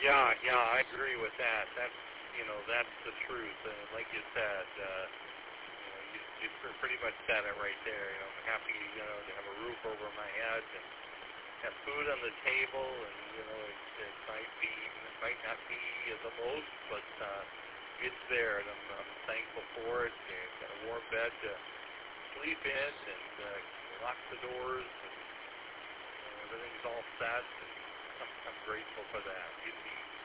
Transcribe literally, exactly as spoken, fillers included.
Yeah, yeah, I agree with that. That's, you know, that's the truth. And like you said, uh, you know, you, you pretty much said it right there. You know, I'm happy, you know, to have a roof over my head and have food on the table. And, you know, it, it might be, it might not be the most, but uh, it's there. And I'm, I'm thankful for it. And got a warm bed to sleep in and uh, lock the doors. And, you know, everything's all set. And I'm, I'm grateful for that. Indeed.